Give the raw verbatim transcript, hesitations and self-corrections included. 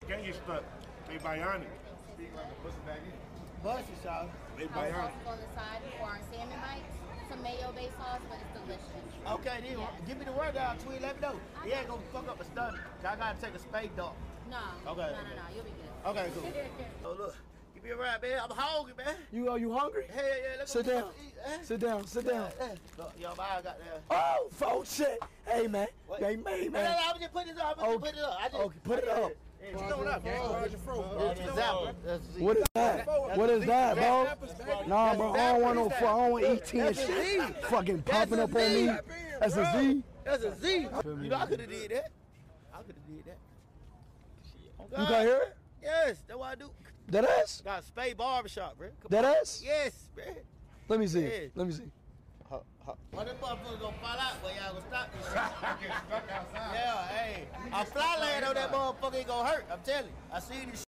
can't get stuck. They bionic. Bust it, y'all. They Our bionic. sauce is on the side for our salmon bites. Some mayo-based sauce, but it's delicious. Okay, then Yeah. give me the rundown, Tweet. Let me know. He ain't gonna fuck up a stomach. I gotta take a spade dog. No. Okay. No, no, no. You'll be good. Okay, cool. Oh, look. Give me a ride, man. I'm hungry, man. You are you hungry? Hey, yeah, let's Sit go down. eat, eh? Sit down. Sit down. Eh, Look, yo, my eye got there. Oh, folks, shit. Hey, man. What? Hey, man, No, no, no, man. I'm just putting it up. I'm just Okay. putting it up. I just, Okay, put it up. Hey, you know that, bro. Where's your fruit, bro? That's exactly. That's Z. What is that? What is that, bro? Nah, bro. I don't want no. I don't want E T and That's a shit. Z. Fucking That's popping a up on Z. me. That's a Z. That's a Z. You know, I could have did that. I could have did that. Oh, You got here? Yes, that's what I do. That ass? Got a Spade barbershop, bro. Come That on. ass? Yes, bro. Let me see. Yeah. it. Let me see. Oh, them motherfuckers gonna fall out, but y'all gonna stop this shit. Get stuck outside. Yeah, hey. A fly land on that motherfucker ain't gonna hurt. I'm telling you. I see this shit.